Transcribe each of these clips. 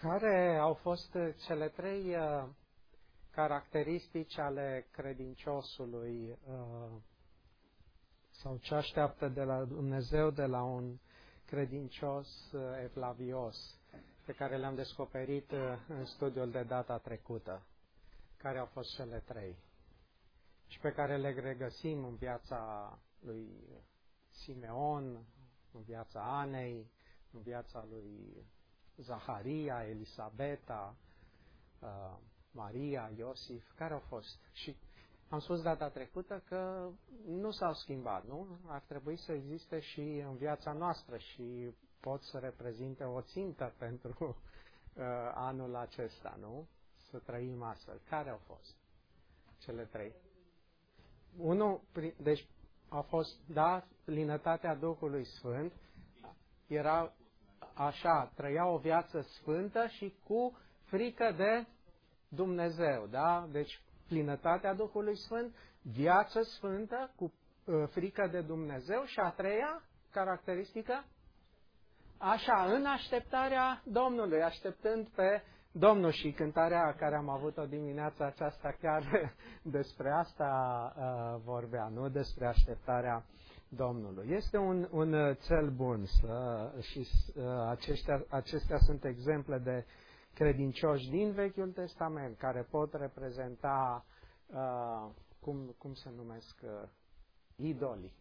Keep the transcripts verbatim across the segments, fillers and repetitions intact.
Care au fost cele trei uh, caracteristici ale credinciosului uh, sau ce așteaptă de la Dumnezeu de la un credincios uh, evlavios, pe care le-am descoperit uh, în studiul de data trecută? Care au fost cele trei? Și pe care le regăsim în viața lui Simeon, în viața Anei, în viața lui Zaharia, Elisabeta, uh, Maria, Iosif. Care au fost? Și am spus data trecută că nu s-au schimbat, nu? Ar trebui să existe și în viața noastră și pot să reprezinte o țintă pentru uh, anul acesta, nu? Să trăim astfel. Care au fost cele trei? Unu, deci a fost, da, plinătatea Duhului Sfânt, era așa, trăia o viață sfântă și cu frică de Dumnezeu, da? Deci plinătatea Duhului Sfânt, viață sfântă cu uh, frică de Dumnezeu. Și a treia caracteristică, așa, în așteptarea Domnului, așteptând pe Domnul. Și cântarea care am avut-o dimineața aceasta chiar despre asta uh, vorbea, nu? Despre așteptarea Domnului. Este un, un cel bun să, și uh, aceștia, acestea sunt exemple de credincioși din Vechiul Testament care pot reprezenta, uh, cum, cum se numesc, uh, idoli.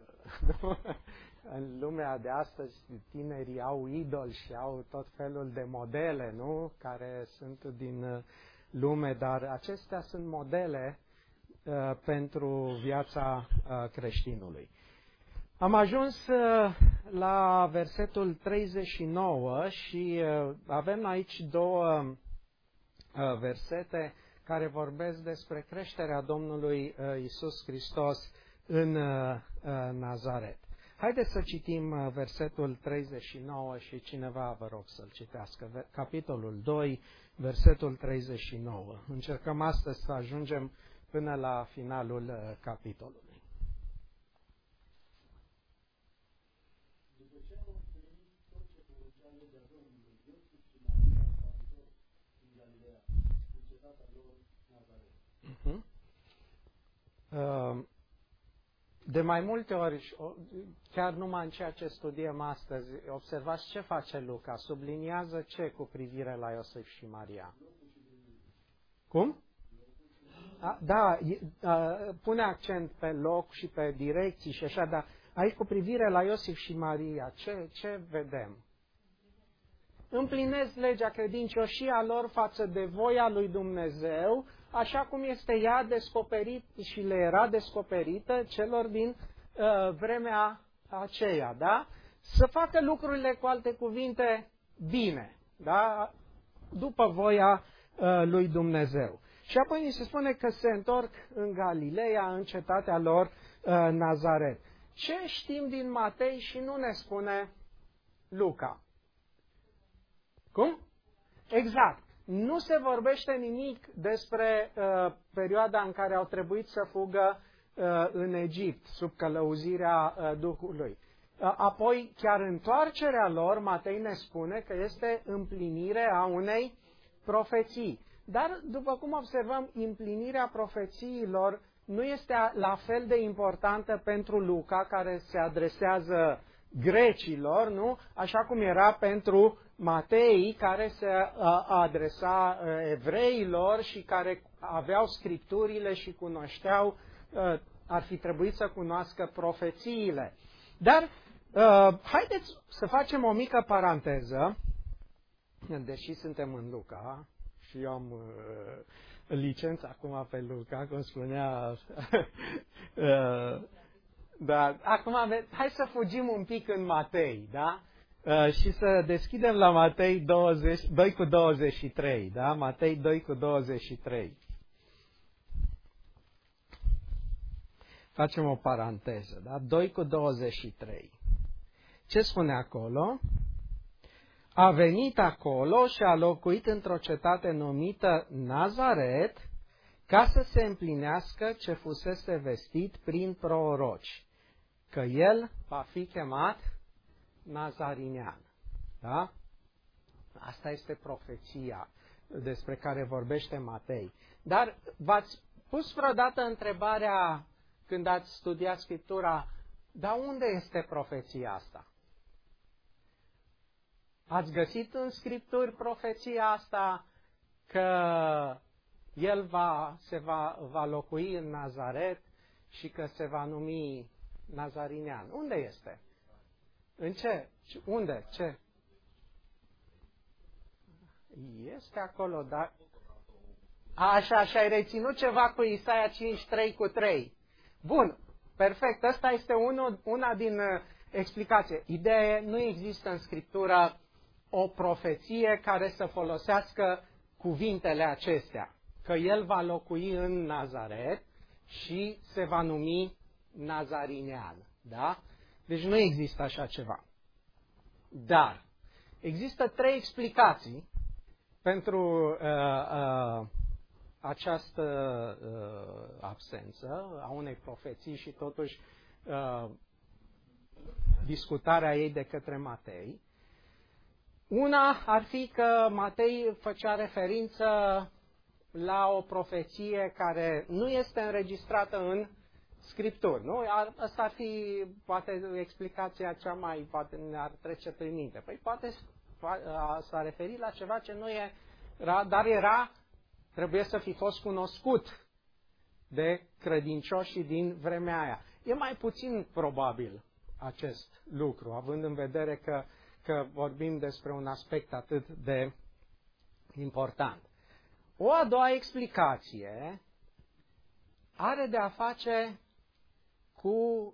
În lumea de astăzi tinerii au idoli și au tot felul de modele, nu? Care sunt din lume, dar acestea sunt modele uh, pentru viața uh, creștinului. Am ajuns uh, la versetul treizeci și nouă și uh, avem aici două uh, versete care vorbesc despre creșterea Domnului uh, Iisus Hristos în uh, uh, Nazaret. Haideți să citim versetul treizeci și nouă și cineva vă rog să-l citească. Capitolul doi, versetul treizeci și nouă. Încercăm astăzi să ajungem până la finalul capitolului. După ce au împlinit tot ce poruncea legea Domnului, Iosif și Maria s-au întors în Galileea, în cetatea lor Nazaret. Uh-huh. Uh, De mai multe ori, chiar numai în ceea ce studiem astăzi, observați ce face Luca, subliniază ce cu privire la Iosif și Maria. Cum? A, da, a, pune accent pe loc și pe direcții și așa, dar aici cu privire la Iosif și Maria, ce, ce vedem? Împlinesc legea credincioșia lor față de voia lui Dumnezeu, așa cum este ea descoperit și le era descoperită celor din uh, vremea aceea, da? Să facă lucrurile, cu alte cuvinte, bine, da? După voia uh, lui Dumnezeu. Și apoi ni se spune că se întorc în Galileea, în cetatea lor uh, Nazaret. Ce știm din Matei și nu ne spune Luca? Cum? Exact. Nu se vorbește nimic despre uh, perioada în care au trebuit să fugă uh, în Egipt, sub călăuzirea uh, Duhului. Uh, apoi, chiar întoarcerea lor, Matei ne spune că este împlinire a unei profeții. Dar, după cum observăm, împlinirea profețiilor nu este la fel de importantă pentru Luca, care se adresează grecilor, nu? Așa cum era pentru Matei, care se adresa evreilor și care aveau scripturile și cunoșteau, ar fi trebuit să cunoască profețiile. Dar haideți să facem o mică paranteză, deși suntem în Luca și eu am licență acum pe Luca, cum spunea. Da, acum hai să fugim un pic în Matei, da? Uh, și să deschidem la Matei douăzeci, doi cu douăzeci și trei, da? Matei doi cu douăzeci și trei. Facem o paranteză, da? doi cu douăzeci și trei. Ce spune acolo? A venit acolo și a locuit într-o cetate numită Nazaret, ca să se împlinească ce fusese vestit prin proroci, că el va fi chemat Nazarinean. Da? Asta este profeția despre care vorbește Matei. Dar v-ați pus vreodată întrebarea, când ați studiat Scriptura, dar unde este profeția asta? Ați găsit în Scripturi profeția asta că el va, se va, va locui în Nazaret și că se va numi Nazarinean? Unde este? În ce? Unde? Ce? Este acolo, dar... Așa, și ai reținut ceva cu Isaia cinci, trei cu trei. Bun, perfect, asta este unul, una din uh, explicații. Ideea e, nu există în Scriptură o profeție care să folosească cuvintele acestea. Că el va locui în Nazaret și se va numi Nazarinean. Da? Deci nu există așa ceva. Dar există trei explicații pentru uh, uh, această uh, absență a unei profeții și totuși uh, discutarea ei de către Matei. Una ar fi că Matei făcea referință la o profeție care nu este înregistrată în Scripturi. Nu? Asta ar fi poate explicația cea mai, poate ne-ar trece prin minte. Păi poate s-a referit la ceva ce nu e, dar era, trebuie să fi fost cunoscut de credincioșii din vremea aia. E mai puțin probabil acest lucru, având în vedere că, că vorbim despre un aspect atât de important. O a doua explicație are de a face cu,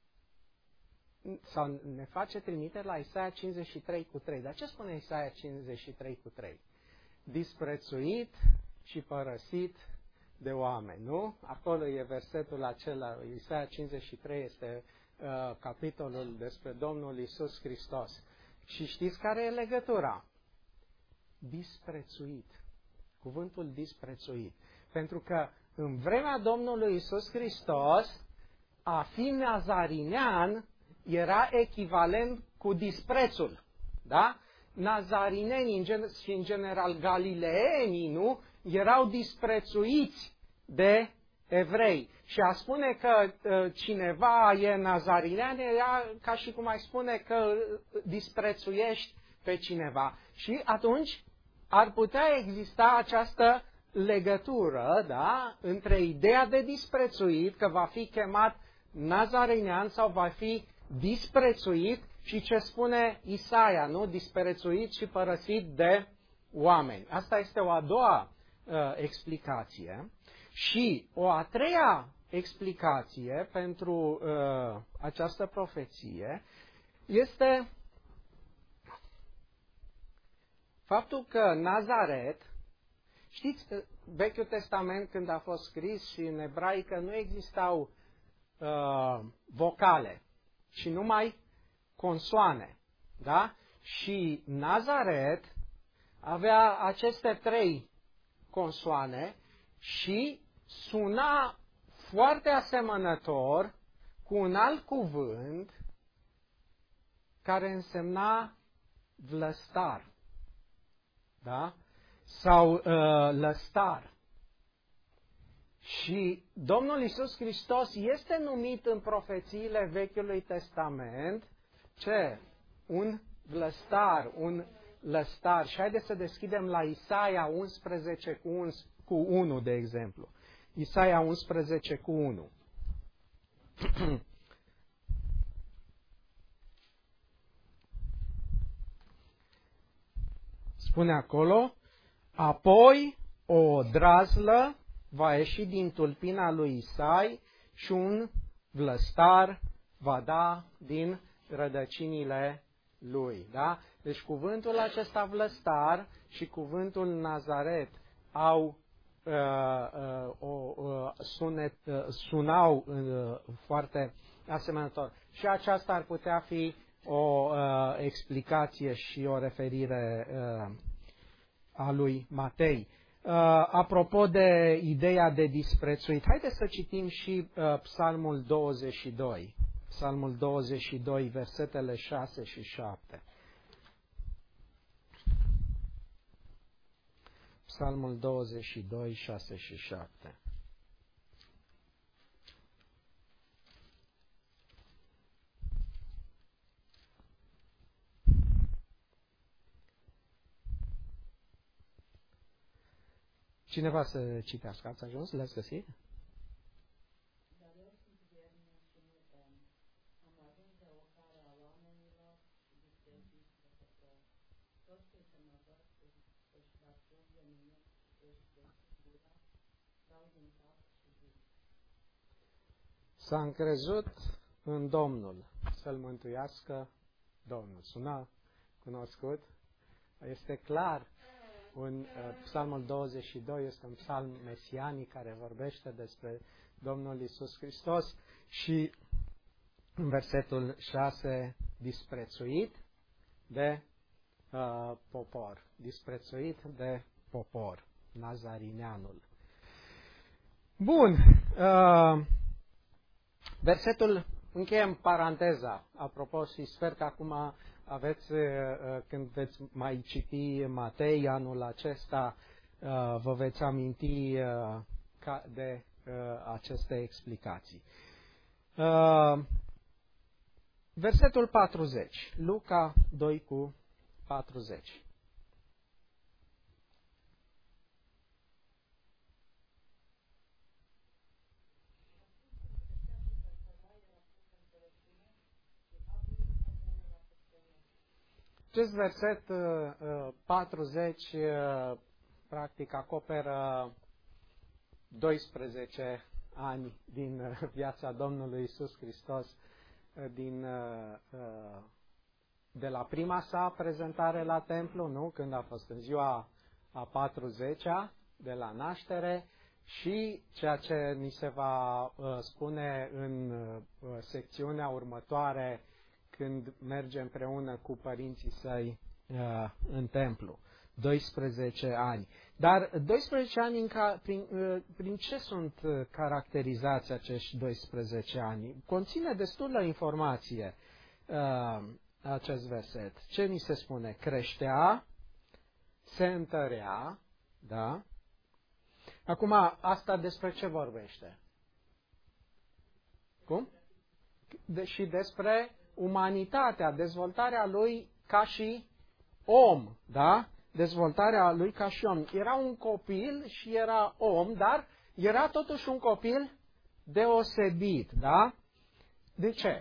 sau ne face trimitere la Isaia cincizeci și trei cu trei. Dar ce spune Isaia cincizeci și trei cu trei? Disprețuit și părăsit de oameni, nu? Acolo e versetul acela, Isaia cincizeci și trei este uh, capitolul despre Domnul Iisus Hristos. Și știți care e legătura? Disprețuit. Cuvântul disprețuit. Pentru că în vremea Domnului Iisus Hristos, a fi nazarinean era echivalent cu disprețul. Da? Nazarinenii și în general galileenii, nu? Erau disprețuiți de evrei. Și a spune că uh, cineva e nazarinean era ca și cum ai spune că disprețuiești pe cineva. Și atunci ar putea exista această legătură, da, între ideea de disprețuit, că va fi chemat nazarinean sau va fi disprețuit, și ce spune Isaia, nu? Disprețuit și părăsit de oameni. Asta este o a doua uh, explicație. Și o a treia explicație pentru uh, această profeție este faptul că Nazaret, știți, Vechiul Testament când a fost scris și în ebraică nu existau uh, vocale, ci numai consoane, da? Și Nazaret avea aceste trei consoane și suna foarte asemănător cu un alt cuvânt care însemna vlăstar, da? Sau uh, lăstar. Și Domnul Iisus Hristos este numit în profețiile Vechiului Testament ce? Un vlăstar, un lăstar. Și haideți să deschidem la Isaia unsprezece cu unu, de exemplu. Isaia unsprezece cu unu. Spune acolo, apoi o drazlă va ieși din tulpina lui Isai și un vlăstar va da din rădăcinile lui. Da? Deci cuvântul acesta vlăstar și cuvântul Nazaret au uh, uh, o uh, sunet, uh, sunau uh, foarte asemănător. Și aceasta ar putea fi o uh, explicație și o referire uh, a lui Matei. Uh, apropo de ideea de disprețuit, haideți să citim și uh, Psalmul douăzeci și doi. Psalmul douăzeci și doi, versetele șase și șapte. Psalmul douăzeci și doi, șase și șapte. Cineva să citească, ați ajuns? Le-ați găsit? Dar eu sunt viernic și nu tem. Am ajuns de ocarea oamenilor și disprețuiți de popor. Toți cei ce mă văd își acuz de mine și își deschid gura, dau din cap și zic. S-a încrezut în Domnul să-l mântuiască Domnul. Sună cunoscut? Este clar. Un, uh, Psalmul douăzeci și doi este un psalm mesianic care vorbește despre Domnul Iisus Hristos și în versetul șase, disprețuit de uh, popor, disprețuit de popor, Nazarineanul. Bun, uh, versetul, încheiem paranteza, apropo, și sper că acum aveți, când veți mai citi Matei anul acesta, vă veți aminti de aceste explicații. Versetul patruzeci, Luca doi cu patruzeci. Acest verset patruzeci practic acoperă doisprezece ani din viața Domnului Iisus Hristos, din, de la prima sa prezentare la templu, nu? Când a fost în ziua a patruzecea de la naștere, și ceea ce ni se va spune în secțiunea următoare, când merge împreună cu părinții săi uh, în templu. doisprezece ani. Dar doisprezece ani, în ca, prin, uh, prin ce sunt caracterizați acești doisprezece ani? Conține destulă informație uh, acest verset. Ce ni se spune? Creștea, se întărea, da? Acum, asta despre ce vorbește? Cum? De, și despre umanitatea, dezvoltarea lui ca și om, da? Dezvoltarea lui ca și om. Era un copil și era om, dar era totuși un copil deosebit, da? De ce?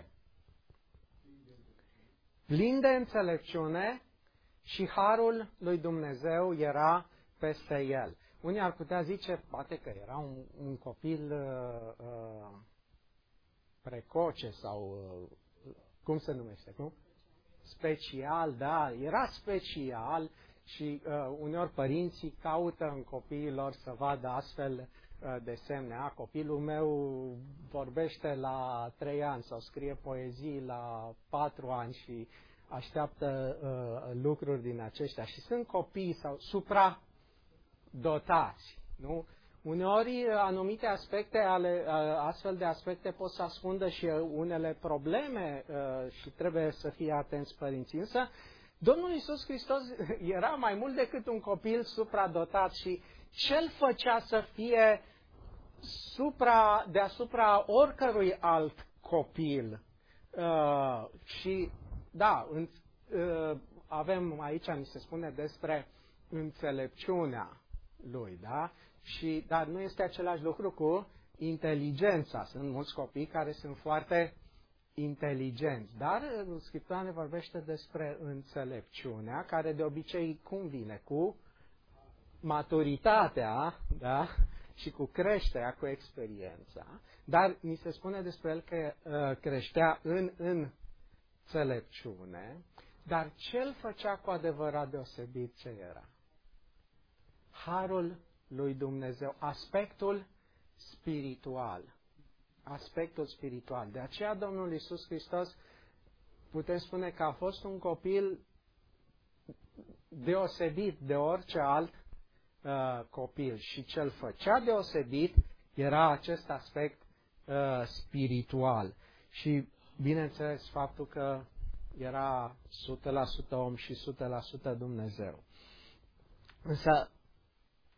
Plin de înțelepciune și harul lui Dumnezeu era peste el. Unii ar putea zice, poate că era un, un copil uh, uh, precoce sau uh, cum se numește, cum? Special, da, era special și uh, uneori părinții caută în copiii lor să vadă astfel uh, de semne. A, copilul meu vorbește la trei ani sau scrie poezii la patru ani și așteaptă uh, lucruri din aceștia. Și sunt copii sau supradotați, nu? Uneori anumite aspecte ale, astfel de aspecte pot să ascundă și unele probleme și trebuie să fie atenți părinții. Însă Domnul Iisus Hristos era mai mult decât un copil supradotat și ce-l făcea să fie supra, deasupra oricărui alt copil. Uh, și da, în, uh, avem aici, mi se spune despre înțelepciunea lui, da? Și, dar nu este același lucru cu inteligența. Sunt mulți copii care sunt foarte inteligenți, dar Scriptura ne vorbește despre înțelepciunea, care de obicei cum vine? Cu maturitatea, da? Și cu creșterea, cu experiența, dar ni se spune despre el că uh, creștea în înțelepciune, dar ce îl făcea cu adevărat deosebit ce era? Harul lui Dumnezeu, aspectul spiritual. Aspectul spiritual. De aceea Domnul Iisus Hristos, putem spune că a fost un copil deosebit de orice alt uh, copil. Și ce îl făcea deosebit era acest aspect uh, spiritual. Și, bineînțeles, faptul că era o sută la sută om și o sută la sută Dumnezeu. Însă,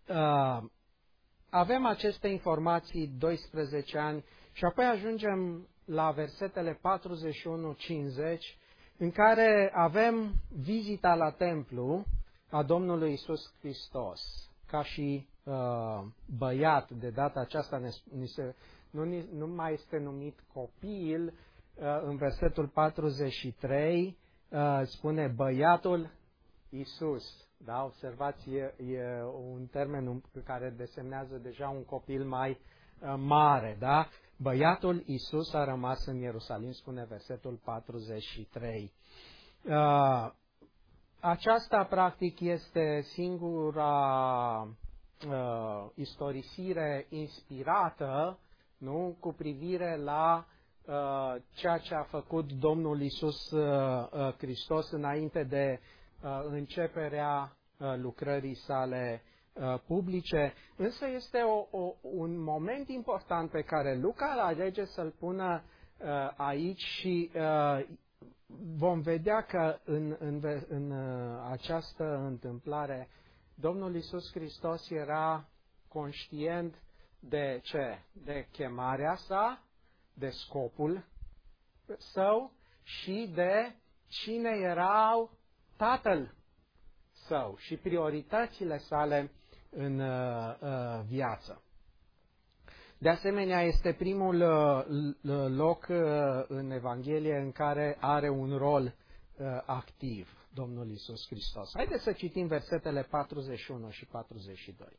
uh, avem aceste informații, doisprezece ani, și apoi ajungem la versetele patruzeci și unu cincizeci, în care avem vizita la templu a Domnului Isus Hristos, ca și uh, băiat. De data aceasta ne, ni se, nu, nu mai este numit copil. Uh, în versetul patruzeci și trei uh, spune băiatul Isus. Da? Observați, e, e un termen care desemnează deja un copil mai uh, mare. Da? Băiatul Isus a rămas în Ierusalim, spune versetul patruzeci și trei. Uh, aceasta, practic, este singura uh, istorisire inspirată, nu, cu privire la uh, ceea ce a făcut Domnul Isus uh, uh, Hristos înainte de uh, începerea uh, lucrării sale uh, publice. Însă este o, o, un moment important pe care Luca îl alege să-l pună uh, aici și uh, vom vedea că în, în, în această întâmplare Domnul Iisus Hristos era conștient de ce? De chemarea sa, de scopul său și de cine erau Tatăl său și prioritățile sale în uh, uh, viață. De asemenea, este primul uh, loc uh, în Evanghelie în care are un rol uh, activ Domnul Iisus Hristos. Haideți să citim versetele patruzeci și unu și patruzeci și doi.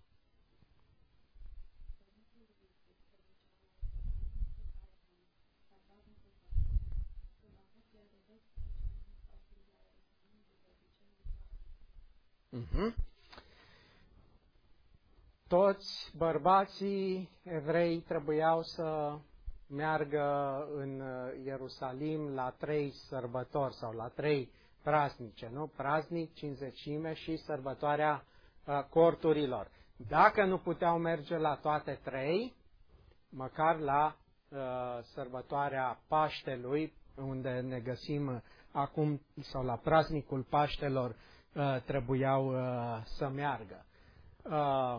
Uh-huh. Toți bărbații evrei trebuiau să meargă în Ierusalim la trei sărbători sau la trei praznice, nu? Praznic, Cincizecime și sărbătoarea uh, corturilor. Dacă nu puteau merge la toate trei, măcar la uh, sărbătoarea Paștelui, unde ne găsim acum, sau la praznicul Paștelor, uh, trebuiau uh, să meargă. Uh,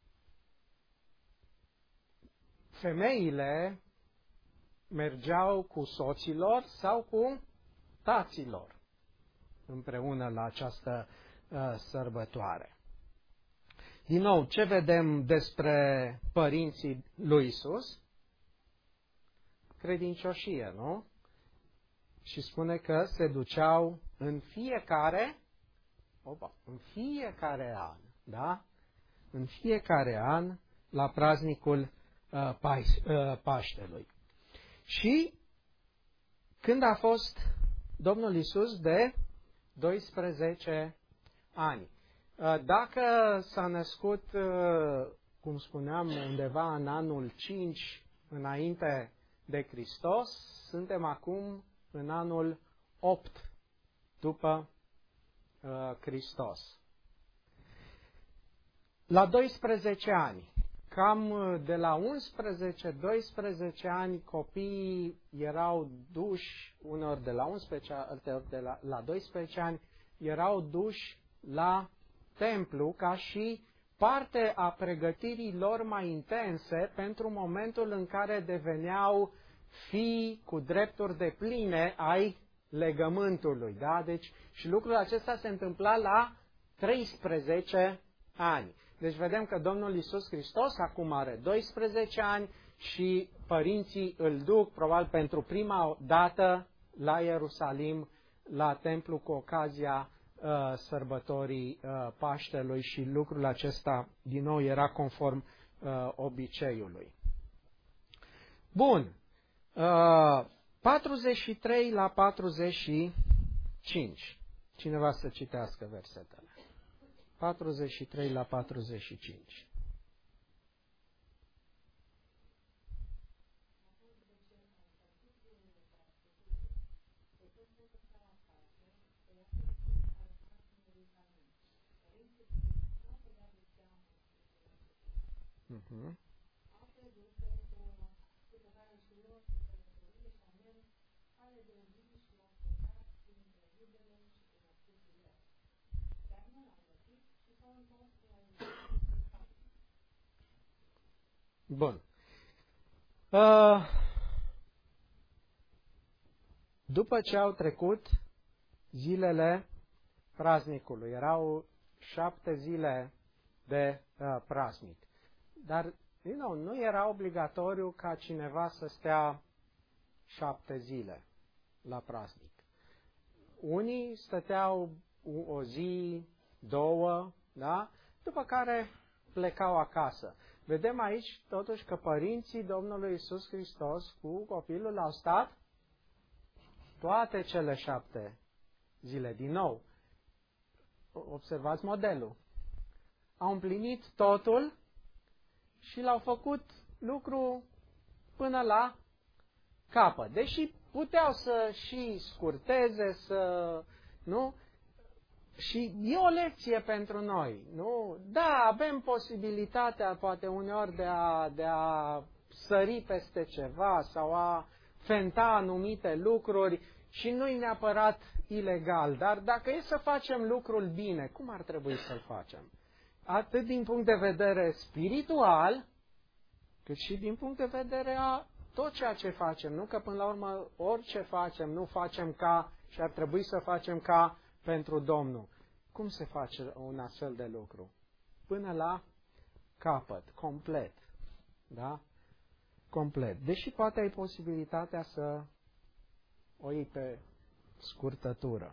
femeile mergeau cu soților sau cu taților împreună la această uh, sărbătoare. Din nou, ce vedem despre părinții lui Isus? Credincioșie, nu? Și spune că se duceau în fiecare, opa, în fiecare an, da? În fiecare an la praznicul uh, Paș, uh, Paștelui. Și când a fost Domnul Isus de doisprezece ani. Dacă s-a născut, cum spuneam, undeva în anul cinci înainte de Hristos, suntem acum în anul opt după Hristos. La doisprezece ani, cam de la unsprezece doisprezece ani, copiii erau duși, uneori de la unsprezece, alteori de la, la doisprezece ani, erau duși la templu ca și parte a pregătirii lor mai intense pentru momentul în care deveneau fii cu drepturi depline ai legământului. Da? Deci, și lucrul acesta se întâmpla la treisprezece ani. Deci vedem că Domnul Iisus Hristos acum are doisprezece ani și părinții îl duc probabil pentru prima dată la Ierusalim, la templu cu ocazia uh, sărbătorii uh, Paștelui și lucrul acesta din nou era conform uh, obiceiului. Bun. Uh, patruzeci și trei la patruzeci și cinci. Cineva să citească versetele. patruzeci și trei la patruzeci și cinci. Uh-huh. Bun. Uh, după ce au trecut zilele praznicului, erau șapte zile de uh, praznic, dar you know, nu era obligatoriu ca cineva să stea șapte zile la praznic. Unii stăteau o zi, două, da? După care plecau acasă. Vedem aici totuși că părinții Domnului Iisus Hristos cu copilul au stat toate cele șapte zile. Din nou, observați modelul. Au împlinit totul și l-au făcut lucru până la capăt. Deși puteau să și scurteze, să, nu? Și e o lecție pentru noi, nu? Da, avem posibilitatea, poate uneori, de a, de a sări peste ceva sau a fenta anumite lucruri și nu-i neapărat ilegal. Dar dacă e să facem lucrul bine, cum ar trebui să-l facem? Atât din punct de vedere spiritual, cât și din punct de vedere a tot ceea ce facem. Nu că până la urmă orice facem, nu facem ca și ar trebui să facem ca pentru Domnul. Cum se face un astfel de lucru? Până la capăt, complet. Da? Complet. Deși poate ai posibilitatea să o iei pe scurtătură.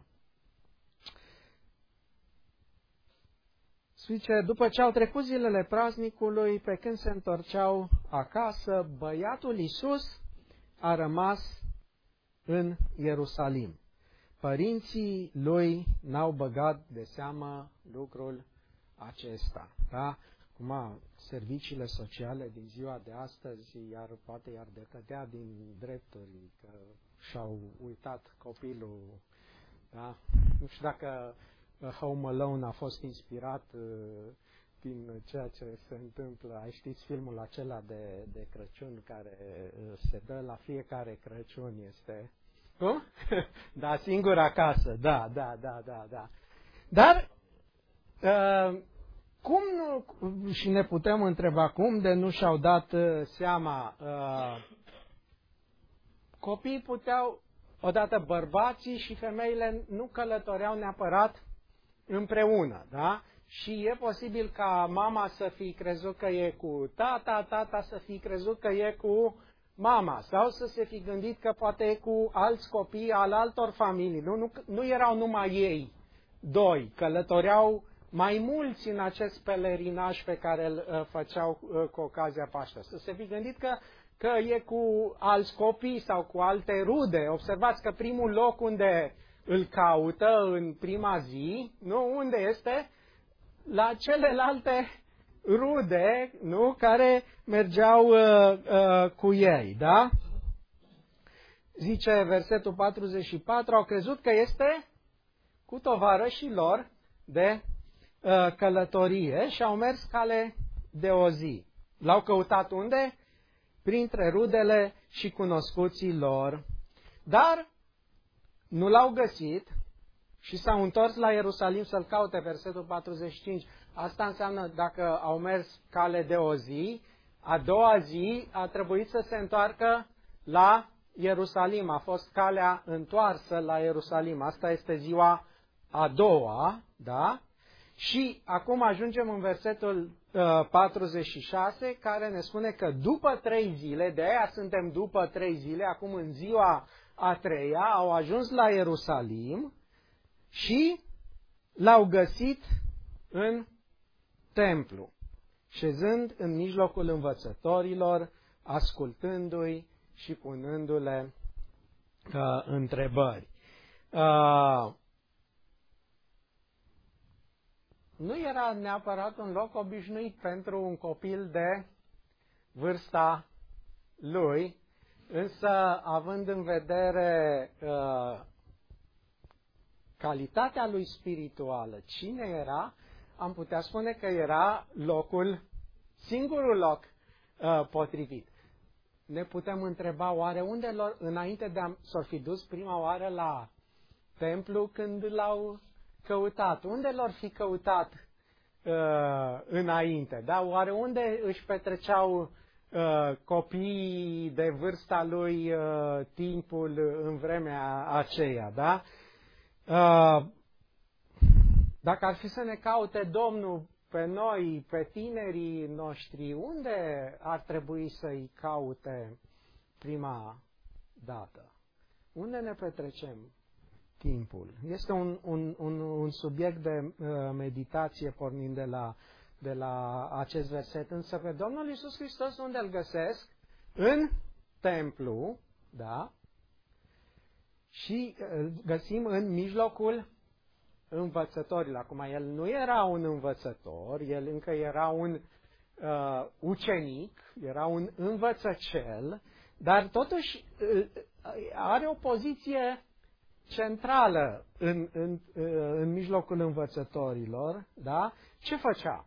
Zice, după ce au trecut zilele praznicului, pe când se întorceau acasă, băiatul Iisus a rămas în Ierusalim. Părinții lui n-au băgat de seamă lucrul acesta. Da? Acum, serviciile sociale din ziua de astăzi, iar poate i-ar decădea din drepturi, că și-au uitat copilul. Da? Nu știu dacă Home Alone a fost inspirat uh, din ceea ce se întâmplă. Ai știți filmul acela de, de Crăciun care uh, se dă la fiecare Crăciun, este... Cum? Da, singur acasă, da, da, da, da, da. Dar, uh, cum nu, și ne putem întreba cum de nu și-au dat uh, seama, uh, copiii puteau, odată bărbații și femeile nu călătoreau neapărat împreună, da? Și e posibil ca mama să fi crezut că e cu tata, tata să fi crezut că e cu mama, sau să se fi gândit că poate e cu alți copii al altor familii. Nu, nu, nu erau numai ei doi, călătoreau mai mulți în acest pelerinaj pe care îl uh, făceau uh, cu ocazia Paștelor. Să se fi gândit că, că e cu alți copii sau cu alte rude. Observați că primul loc unde îl caută în prima zi, nu? Unde este? La celelalte rude, nu? Care mergeau uh, uh, cu ei, da? Zice versetul patruzeci și patru, au crezut că este cu tovarășii lor de uh, călătorie și au mers cale de o zi. L-au căutat unde? Printre rudele și cunoscuții lor. Dar nu l-au găsit și s-au întors la Ierusalim să-l caute, versetul patruzeci și cinci. Asta înseamnă, dacă au mers cale de o zi, a doua zi a trebuit să se întoarcă la Ierusalim. A fost calea întoarsă la Ierusalim. Asta este ziua a doua, da? Și acum ajungem în versetul uh, patruzeci și șase, care ne spune că după trei zile, de aia suntem după trei zile, acum în ziua a treia, au ajuns la Ierusalim și l-au găsit în templu, șezând în mijlocul învățătorilor, ascultându-i și punându-le uh, întrebări. Uh, nu era neapărat un loc obișnuit pentru un copil de vârsta lui, însă având în vedere uh, calitatea lui spirituală, cine era, am putea spune că era locul, singurul loc uh, potrivit. Ne putem întreba, oare unde lor, înainte de a s-or fi dus prima oară la templu când l-au căutat, unde l-or fi căutat uh, înainte? Da? Oare unde își petreceau uh, copiii de vârsta lui uh, timpul în vremea aceea, da? Uh, dacă ar fi să ne caute Domnul pe noi, pe tinerii noștri, unde ar trebui să-i caute prima dată? Unde ne petrecem timpul? Este un, un, un, un subiect de uh, meditație pornind de la, de la acest verset, însă pe Domnul Iisus Hristos unde îl găsesc? În templu, da? Și îl găsim în mijlocul învățătorilor. Acum, el nu era un învățător, el încă era un uh, ucenic, era un învățăcel, dar totuși uh, are o poziție centrală în, în, uh, în mijlocul învățătorilor, da? Ce făcea?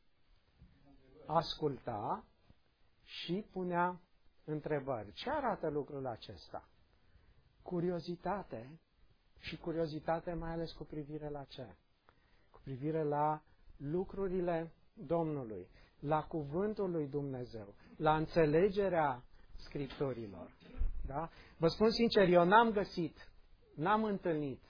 Asculta și punea întrebări. Ce arată lucrul acesta? Curiozitate. Și curiozitate mai ales cu privire la ce? Cu privire la lucrurile Domnului, la cuvântul lui Dumnezeu, la înțelegerea Scripturilor. Da? Vă spun sincer, eu n-am găsit, n-am întâlnit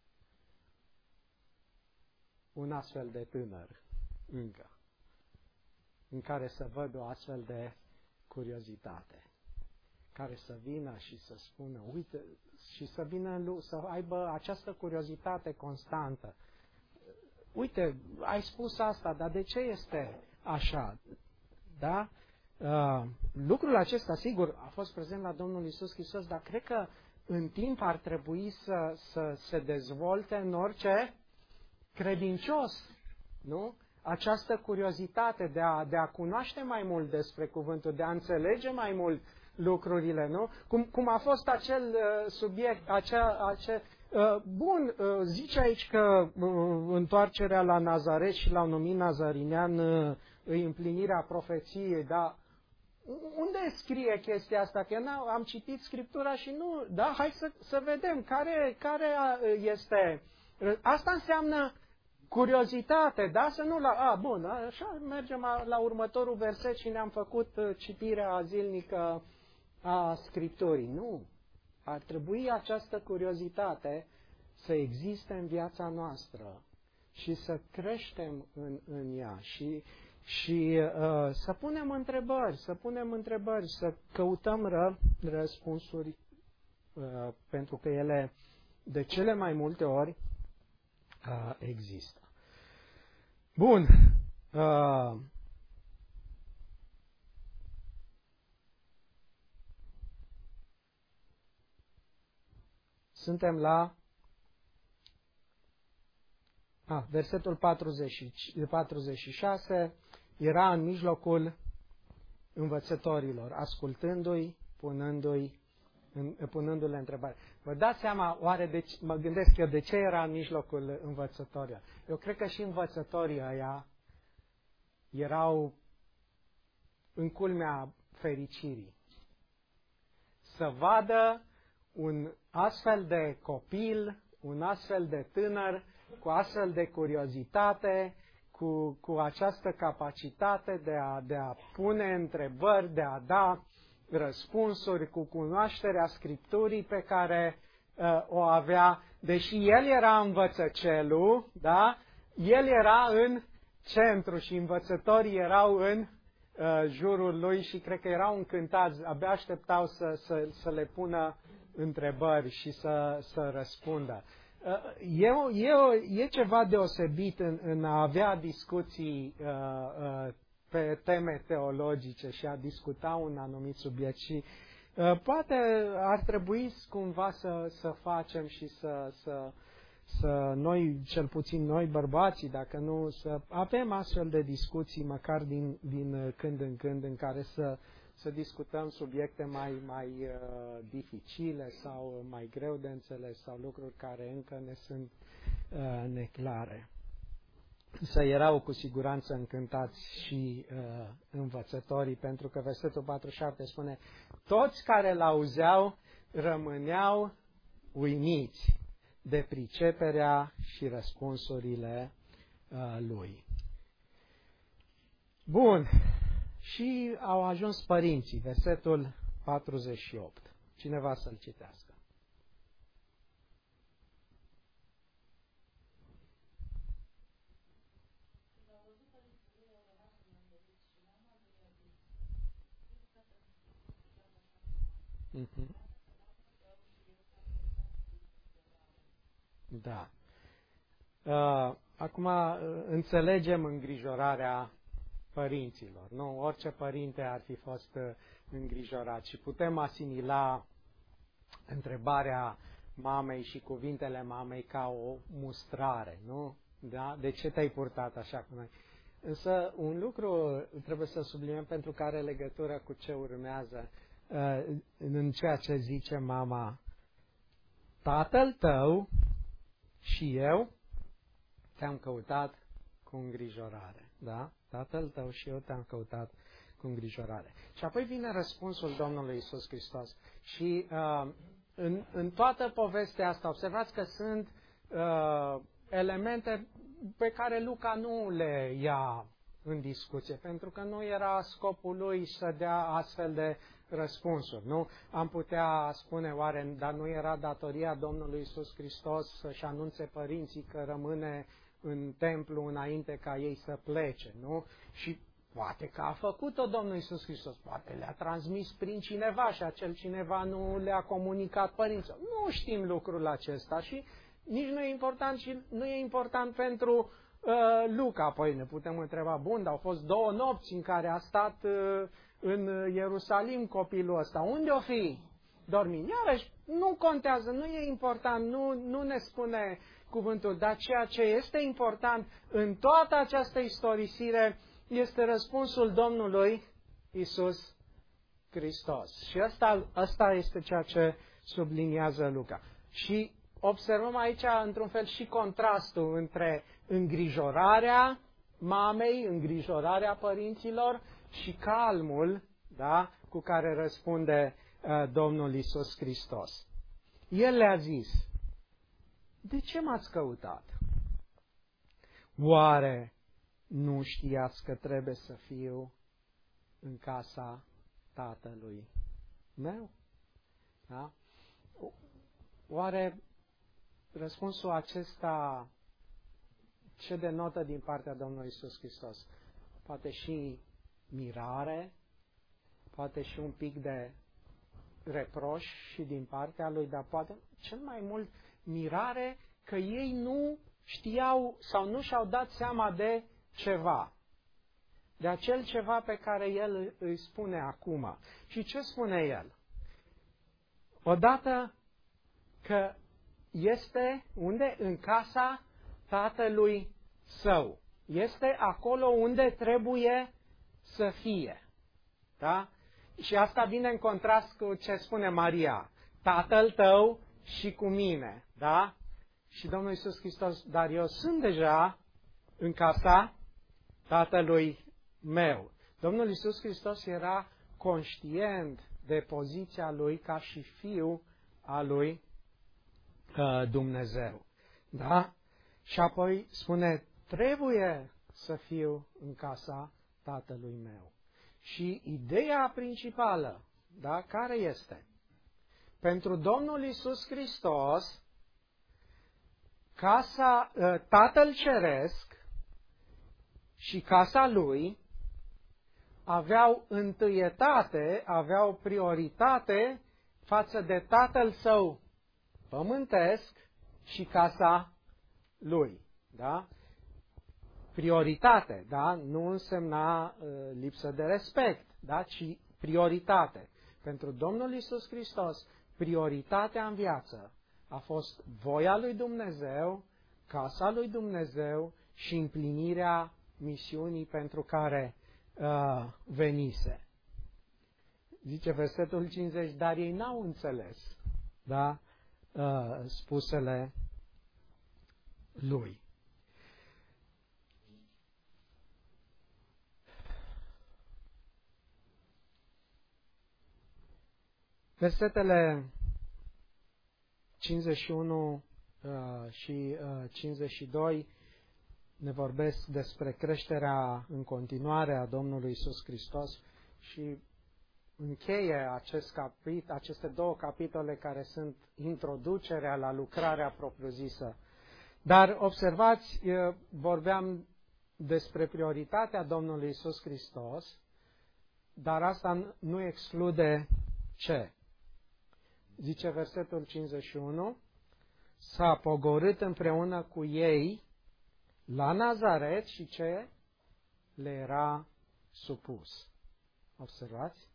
un astfel de tânăr încă, în care să văd o astfel de curiozitate, care să vină și să spună, uite, și să vină, să aibă această curiozitate constantă. Uite, ai spus asta, dar de ce este așa? Da? Uh, lucrul acesta, sigur, a fost prezent la Domnul Iisus Hristos, dar cred că în timp ar trebui să, să se dezvolte în orice credincios, nu? Această curiozitate de a, de a cunoaște mai mult despre cuvântul, de a înțelege mai mult lucrurile, nu? Cum, cum a fost acel uh, subiect, acea, acea, uh, bun, uh, zice aici că uh, întoarcerea la Nazaret și l-au numit nazarinean uh, împlinirea profeției, dar unde scrie chestia asta? Că eu am citit Scriptura și nu, da? Hai să, să vedem care, care este. Asta înseamnă curiozitate, da? Să nu la, a, bun, așa mergem la următorul verset și ne-am făcut citirea zilnică a Scripturii. Nu. Ar trebui această curiozitate să existe în viața noastră și să creștem în, în ea și, și uh, să punem întrebări, să punem întrebări, să căutăm ră, răspunsuri uh, pentru că ele de cele mai multe ori uh, există. Bun. Uh, Suntem la ah, versetul patruzeci și șase. Era în mijlocul învățătorilor, ascultându-i, punându-i, punându-le întrebări. Vă dați seama, oare de ce, mă gândesc eu, de ce era în mijlocul învățătorilor? Eu cred că și învățătorii ăia erau în culmea fericirii. Să vadă un astfel de copil, un astfel de tânăr, cu astfel de curiozitate, cu, cu această capacitate de a, de a pune întrebări, de a da răspunsuri, cu cunoașterea Scripturii pe care uh, o avea. Deși el era învățăcelul, da? El era în centru și învățătorii erau în uh, jurul lui și cred că erau încântați, abia așteptau să, să, să le pună întrebări și să, să răspundă. E, e, e ceva deosebit în, în a avea discuții uh, uh, pe teme teologice și a discuta un anumit subiect și uh, poate ar trebui cumva să, să facem și să, să, să noi, cel puțin noi bărbații, dacă nu, să avem astfel de discuții măcar din, din când în când în care să să discutăm subiecte mai, mai uh, dificile sau mai greu de înțeles sau lucruri care încă ne sunt uh, neclare. Să erau cu siguranță încântați și uh, învățătorii, pentru că versetul patruzeci și șapte spune: toți care l-auzeau rămâneau uimiți de priceperea și răspunsurile uh, lui. Bun. și au ajuns părinții, versetul patruzeci și opt. Cineva să-l citească. Mm-hmm. Da. Uh, acum uh, înțelegem îngrijorarea părinților. Nu? Orice părinte ar fi fost uh, îngrijorat și putem asimila întrebarea mamei și cuvintele mamei ca o mustrare, nu? Da? De ce te-ai purtat așa cu noi? Însă un lucru trebuie să subliniem pentru că are legătură cu ce urmează uh, în ceea ce zice mama. Tatăl tău și eu te-am căutat cu îngrijorare. Da? Tatăl tău și eu te-am căutat cu îngrijorare. Și apoi vine răspunsul Domnului Iisus Hristos. Și uh, în, în toată povestea asta, observați că sunt uh, elemente pe care Luca nu le ia în discuție, pentru că nu era scopul lui să dea astfel de răspunsuri. Nu? Am putea spune, oare, dar nu era datoria Domnului Iisus Hristos să-și anunțe părinții că rămâne în templu înainte ca ei să plece, nu? Și poate că a făcut-o Domnul Iisus Hristos, poate le-a transmis prin cineva și acel cineva nu le-a comunicat părinților. Nu știm lucrul acesta și nici nu e important și nu e important pentru uh, Luca. Apoi ne putem întreba, bun, dar au fost două nopți în care a stat uh, în Ierusalim copilul ăsta. Unde o fi? Dormind. Iarăși, nu contează, nu e important, nu, nu ne spune cuvântul, dar ceea ce este important în toată această istorisire este răspunsul Domnului Iisus Hristos. Și asta, asta este ceea ce subliniază Luca. Și observăm aici, într-un fel, și contrastul între îngrijorarea mamei, îngrijorarea părinților și calmul, da, cu care răspunde uh, Domnul Iisus Hristos. El le-a zis, de ce m-ați căutat? Oare nu știați că trebuie să fiu în casa tatălui meu? Da? Oare răspunsul acesta ce denotă din partea Domnului Iisus Hristos? Poate și mirare, poate și un pic de reproș și din partea lui, dar poate cel mai mult mirare că ei nu știau sau nu și-au dat seama de ceva. De acel ceva pe care el îi spune acum. Și ce spune el? Odată că este unde? În casa tatălui său. Este acolo unde trebuie să fie. Da? Și asta vine în contrast cu ce spune Maria. Tatăl tău și cu mine. Da? Și Domnul Iisus Hristos, dar eu sunt deja în casa tatălui meu. Domnul Iisus Hristos era conștient de poziția lui ca și fiu al lui uh, Dumnezeu. Da? Și apoi spune, trebuie să fiu în casa tatălui meu. Și ideea principală, da, care este? Pentru Domnul Iisus Hristos, casa, uh, Tatăl Ceresc și casa lui aveau întâietate, aveau prioritate față de tatăl său pământesc și casa lui. Da? Prioritate, da? Nu însemna uh, lipsă de respect, da? Ci prioritate. Pentru Domnul Iisus Hristos, prioritatea în viață a fost voia lui Dumnezeu, casa lui Dumnezeu și împlinirea misiunii pentru care uh, venise. Zice versetul cincizeci, dar ei n-au înțeles, da, uh, spusele lui. Versetele cincizeci și unu uh, și uh, cincizeci și doi ne vorbesc despre creșterea în continuare a Domnului Iisus Hristos și încheie acest capit, aceste două capitole care sunt introducerea la lucrarea propriu-zisă. Dar observați, vorbeam despre prioritatea Domnului Iisus Hristos, dar asta nu exclude ce? Zice versetul cincizeci și unu, s-a pogorât împreună cu ei la Nazaret și ce? Le era supus. Observați?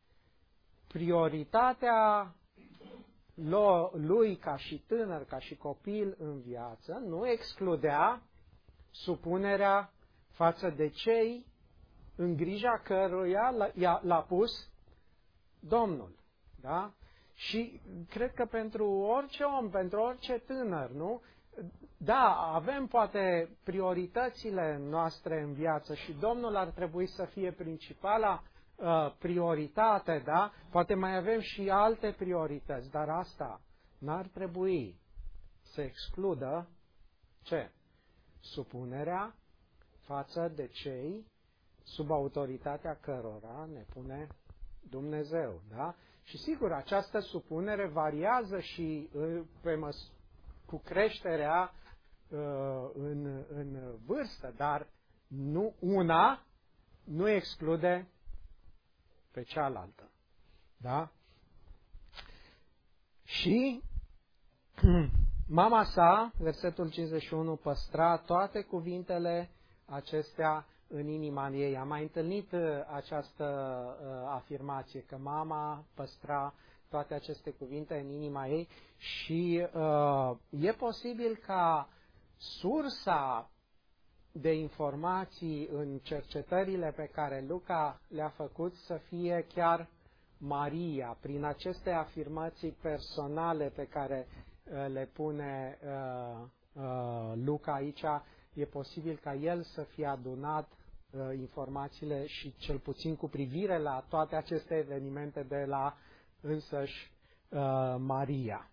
Prioritatea lui ca și tânăr, ca și copil în viață, nu excludea supunerea față de cei în grija căruia l-a pus Domnul. Da? Și cred că pentru orice om, pentru orice tânăr, nu? Da, avem poate prioritățile noastre în viață și Domnul ar trebui să fie principala uh, prioritate, da? Poate mai avem și alte priorități, dar asta n-ar trebui să excludă ce? Supunerea față de cei sub autoritatea cărora ne pune Dumnezeu, da? Și sigur, această supunere variază și uh, pe măs- cu creșterea uh, în, în vârstă, dar nu una nu exclude pe cealaltă. Da? Și mama sa, versetul cincizeci și unu, păstra toate cuvintele acestea în inima ei. Am mai întâlnit această uh, afirmație, că mama păstra toate aceste cuvinte în inima ei și uh, e posibil ca sursa de informații în cercetările pe care Luca le-a făcut să fie chiar Maria, prin aceste afirmații personale pe care uh, le pune uh, uh, Luca aici, e posibil ca el să fie adunat uh, informațiile și cel puțin cu privire la toate aceste evenimente de la însăși uh, Maria.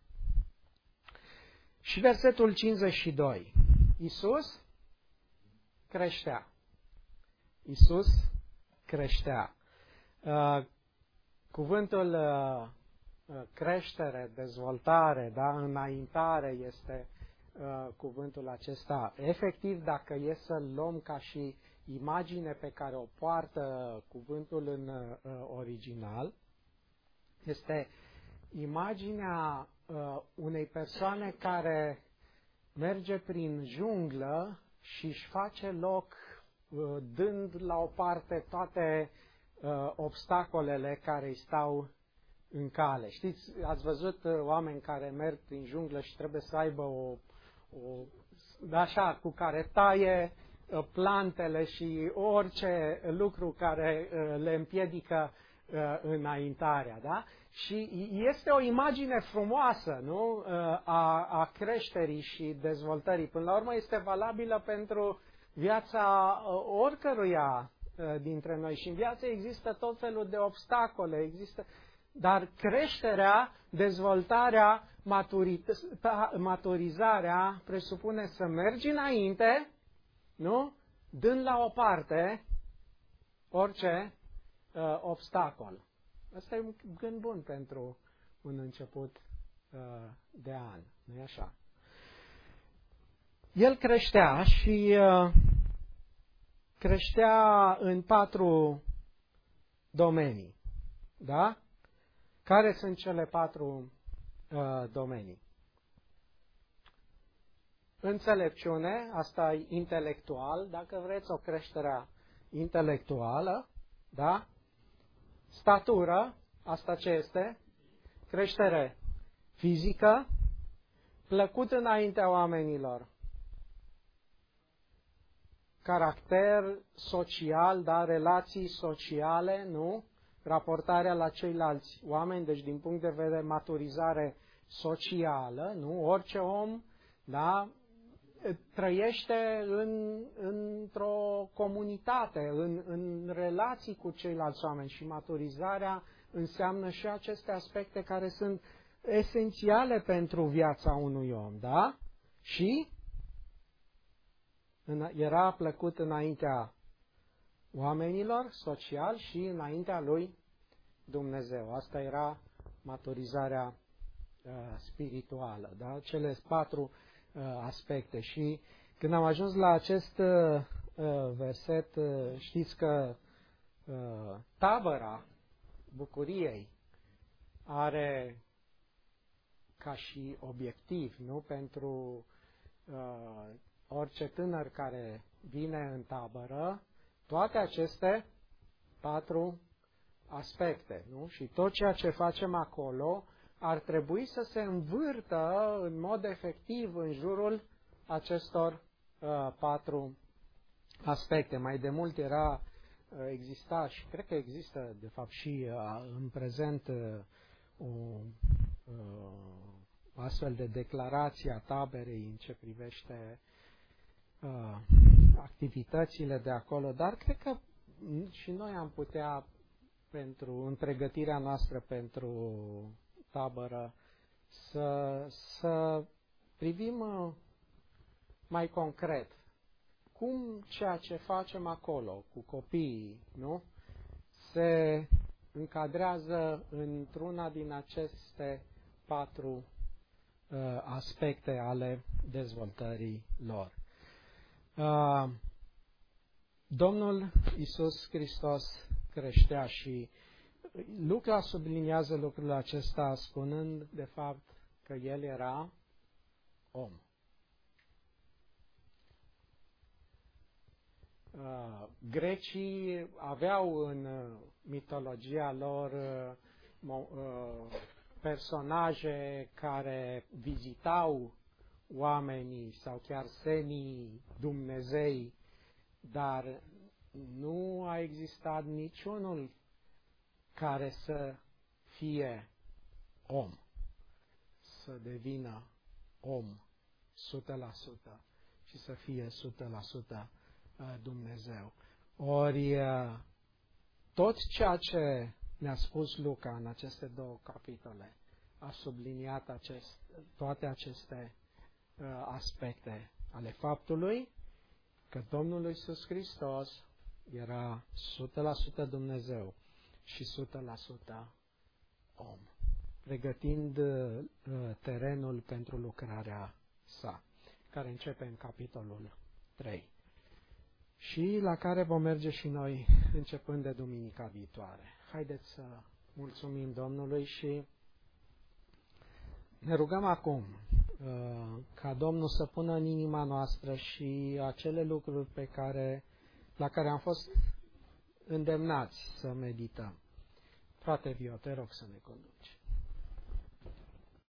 Și versetul cincizeci și doi. Iisus creștea. Iisus creștea. Uh, cuvântul uh, creștere, dezvoltare, da, înaintare este uh, cuvântul acesta. Efectiv, dacă e să-l luăm ca și imagine pe care o poartă cuvântul în uh, original, este imaginea uh, unei persoane care merge prin junglă și își face loc uh, dând la o parte toate uh, obstacolele care îi stau în cale. Știți, ați văzut uh, oameni care merg prin junglă și trebuie să aibă o, o așa, cu care taie uh, plantele și orice lucru care uh, le împiedică uh, înaintarea, da? Și este o imagine frumoasă, nu? A, a creșterii și dezvoltării. Până la urmă este valabilă pentru viața oricăruia dintre noi. Și în viață există tot felul de obstacole, există, dar creșterea, dezvoltarea, maturizarea presupune să mergi înainte, nu? Dând la o parte orice uh, obstacol. Asta e un gând bun pentru un început uh, de an, nu-i așa? El creștea și uh, creștea în patru domenii, da? Care sunt cele patru uh, domenii? Înțelepciune, asta e intelectual, dacă vreți o creștere intelectuală, da? Statură, asta ce este? Creștere fizică, plăcut înaintea oamenilor. Caracter social, da, relații sociale, nu? Raportarea la ceilalți oameni, deci din punct de vedere maturizare socială, nu? Orice om, da, trăiește în, într-o comunitate, în, în relații cu ceilalți oameni și maturizarea înseamnă și aceste aspecte care sunt esențiale pentru viața unui om, da? Și era plăcut înaintea oamenilor, social, și înaintea lui Dumnezeu. Asta era maturizarea uh, spirituală, da? Cele patru uh, aspecte. Și când am ajuns la acest uh, verset, uh, știți că uh, tabăra bucuriei are ca și obiectiv, nu? Pentru uh, orice tânăr care vine în tabără, toate aceste patru aspecte, nu? Și tot ceea ce facem acolo ar trebui să se învârtă în mod efectiv în jurul acestor uh, patru aspecte. Mai de mult era, uh, exista și cred că există de fapt și uh, în prezent uh, o uh, astfel de declarație a taberei în ce privește uh, activitățile de acolo, dar cred că și noi am putea, pentru, în pregătirea noastră pentru tabără, să, să privim uh, mai concret cum ceea ce facem acolo cu copiii, nu, se încadrează într-una din aceste patru uh, aspecte ale dezvoltării lor. Uh, Domnul Iisus Hristos creștea și Luca subliniază lucrul acesta spunând de fapt că El era om. Uh, grecii aveau în uh, mitologia lor uh, uh, personaje care vizitau oamenii sau chiar semii Dumnezei, dar nu a existat niciunul care să fie om, să devină om o sută la sută și să fie o sută la sută Dumnezeu. Ori tot ceea ce ne-a spus Luca în aceste două capitole a subliniat acest, toate aceste uh, aspecte ale faptului că Domnul Iisus Hristos era o sută la sută Dumnezeu și o sută la sută om, pregătind uh, terenul pentru lucrarea sa, care începe în capitolul trei. Și la care vom merge și noi începând de duminica viitoare. Haideți să mulțumim Domnului și ne rugăm acum uh, ca Domnul să pună în inima noastră și acele lucruri pe care, la care am fost îndemnați să medităm. Frate Vio, te rog să ne conduci.